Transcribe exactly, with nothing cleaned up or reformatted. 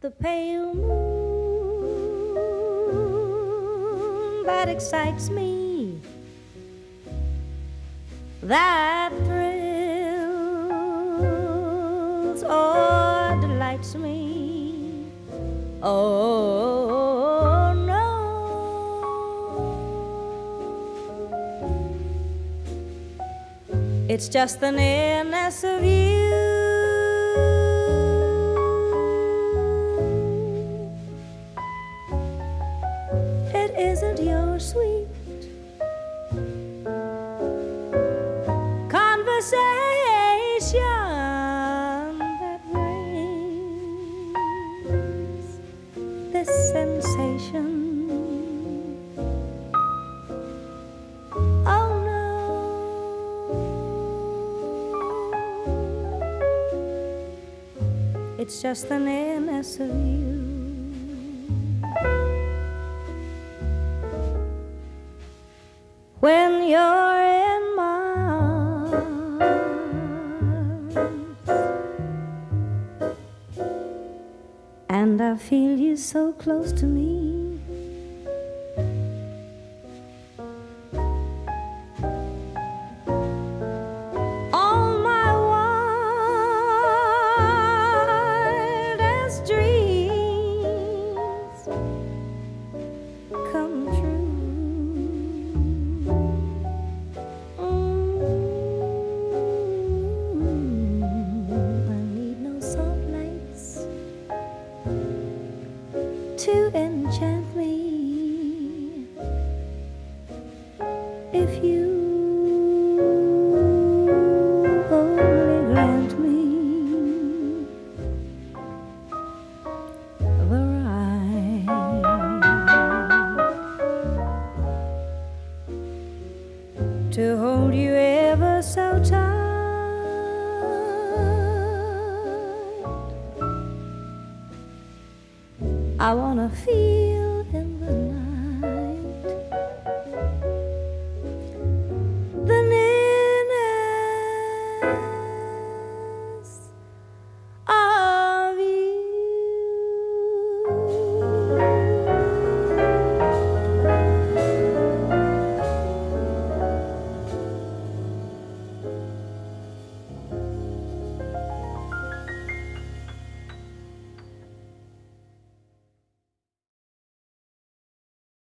the pale moon that excites me, that thrills or delights me. Oh no, it's just the nearness of you. It isn't your sweet conversation that brings this sensation. Oh no, it's just the nearness of you. When you're in my arms and I feel you so close to me, all my wildest dreams come true. To enchant me, if you only grant me the right to hold you ever so tight. I wanna feel